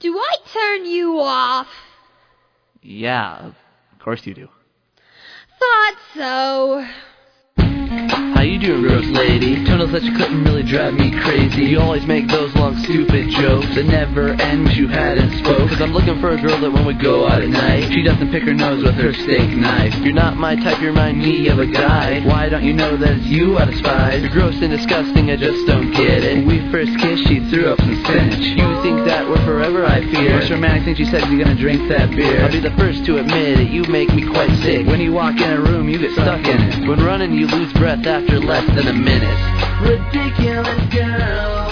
Do I turn you off? Yeah, of course you do. Thought so. How you doing, gross lady? Tunnels that you couldn't really drive me crazy. You always make those long stupid jokes that never end 'cause you hadn't spoke. 'Cause I'm looking for a girl that when we go out at night, she doesn't pick her nose with her steak knife. You're not my type, you remind me of a guy. Why don't you know that it's you I despise? You're gross and disgusting, I just don't get it. When we first kissed, she threw up some spinach. You think that we're forever, I fear. Most romantic thing she said, you're gonna drink that beer. I'll be the first to admit it, you make me quite sick. When you walk in a room, you get stuck in it. When running, you lose breath after less than a minute. Ridiculous girl.